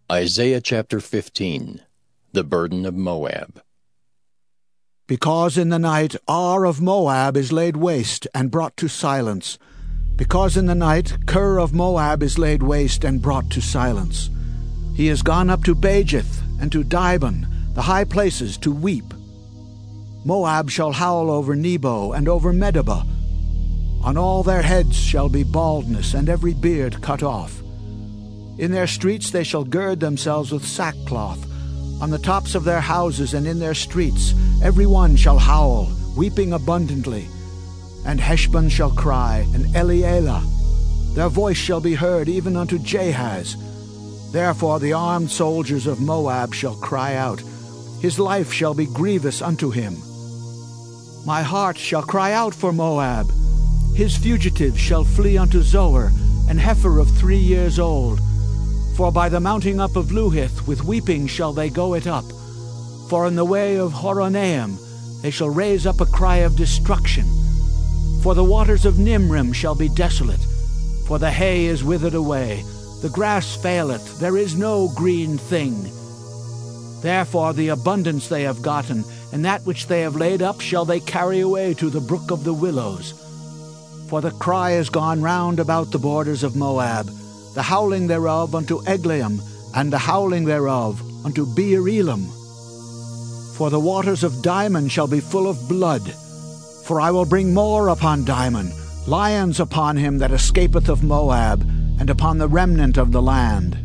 Isaiah chapter 15. The burden of Moab. Because in the night Ar of Moab is laid waste and brought to silence. Because in the night Kir of Moab is laid waste and brought to silence. He is gone up to Bajith and to Dibon, the high places, to weep. Moab shall howl over Nebo and over Medeba. On all their heads shall be baldness, and every beard cut off. In their streets they shall gird themselves with sackcloth. On the tops of their houses and in their streets every one shall howl, weeping abundantly. And Heshbon shall cry, and Elealeh. Their voice shall be heard even unto Jahaz. Therefore the armed soldiers of Moab shall cry out. His life shall be grievous unto him. My heart shall cry out for Moab. His fugitives shall flee unto Zoar, an heifer of 3 years old. For by the mounting up of Luhith with weeping shall they go it up. For in the way of Horonaim they shall raise up a cry of destruction. For the waters of Nimrim shall be desolate. For the hay is withered away, the grass faileth, there is no green thing. Therefore the abundance they have gotten, and that which they have laid up shall they carry away to the brook of the willows. For the cry is gone round about the borders of Moab, the howling thereof unto Eglaim, and the howling thereof unto Beer Elam. For the waters of Dimon shall be full of blood. For I will bring more upon Dimon, lions upon him that escapeth of Moab, and upon the remnant of the land.